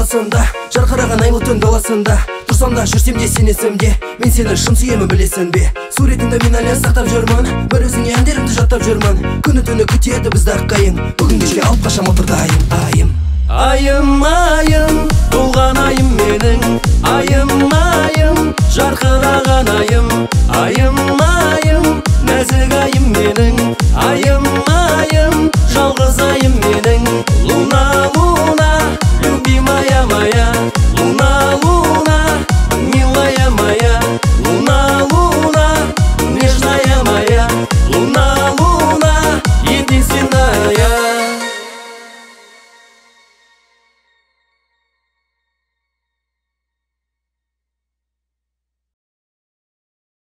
қаласында, жарқыраған айлы түн даласында. Тұрсам да жүрсем де сен есімде, мен сені шын сүйемін білесің бе. Суретіңді мен әлі сақтап жүрмін, бір өзіңе әндерімді жаттап жүрмін. Күні түні күтеді бізді аққайың, бүгін кешке алып қашам отырды айым. Айым, айым, толған айым менің. Айым, жарқыраған айым. Айым, нәзік айым менің. Айым,